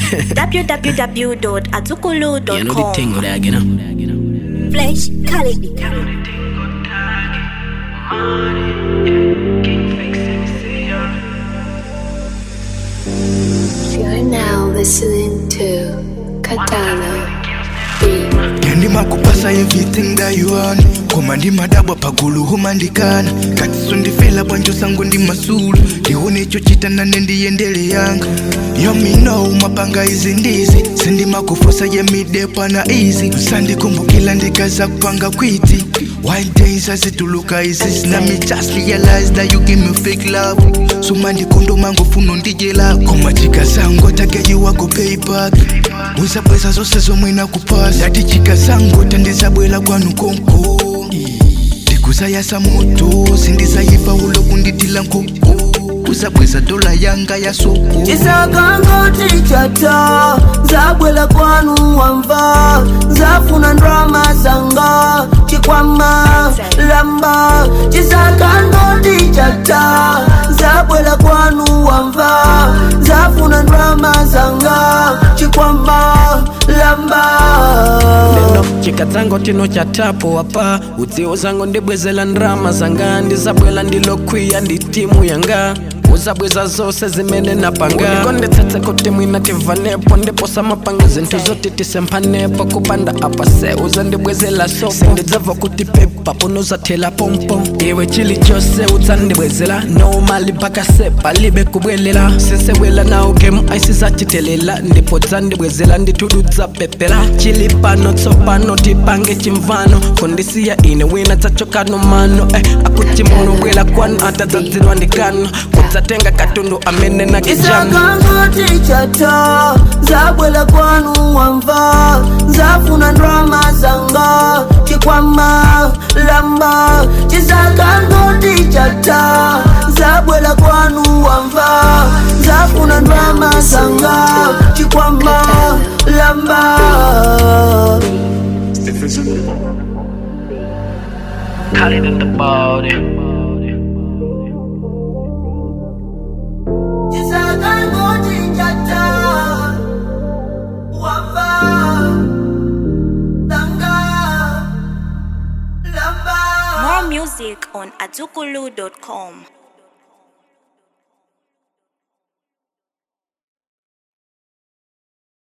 www.azukulu.com. You know the thing with that, you know. Flash Khalid. You're now listening to Katana Beat. Ndima kupasa everything that you want. Koma ndima dabwa pagulu humandikana. Katiso ndifela banjo sangu ndima sulu. Lione chochita na nendi yendele yanga. Yo me know mapanga izi ndizi. Sindima kufosa ye midepa na easy. Sandi kumbukila ndikaza kupanga kwiti. Wild days as it look easy. Let me just realize that you give me fake love. Sumandi kondo mango funo ndije la. Koma chika zango take you wako pay back. Uza pesa zose zomwe na kupasa. Lati chika zango tandeza bwela kwanu konko. Tikuza yasa moto. Sindiza yifa ulo kunditila nkoko. Uza pesa dola yanga ya soko. Chisakango tichata. Zabwela kwanu wamva. Zafuna ndrama sanga. Chikwama lamba. Chisakango tichata. Zabwela kwanu wamva. Zafuna ndrama sanga. Chikwama lamba. Neno chika zango tino chatapo wapa. Uzio zango ndibwezela ndrama zanga. Ndizabwela ndilokwiya nditimu yanga. Uzabweza zose zimene napanga. Unikonde tsetse kote mwina tivanepo. Ndipo samapanga zintu zote tisempanepo. Kupanda apa se uza ndibwezela sopo. Sindidzava kuti pepa ponoza tela pompo. Iwe chili chose uza ndibwezela. No mali baka sepa libe kubwelela. Sense wela na game aisiza chitelela. Ndipo za ndibwezela ndituduza pepela. Chili pano tsopano tipange chimvano. Kondisi ya ine wina tachokano mano. Akuchi munu wela kwanu atazazilwa ndikano. Tenga katundu amene na kijana. Chisakango tichata. Zabwela kwanu wamva. Zafuna ndrama zanga. Chikwama lamba. Chisakango tichata. Zabwela kwanu wamva. Zafuna ndrama zanga. Chikwama lamba. Khalid in the body. More music on azukulu.com.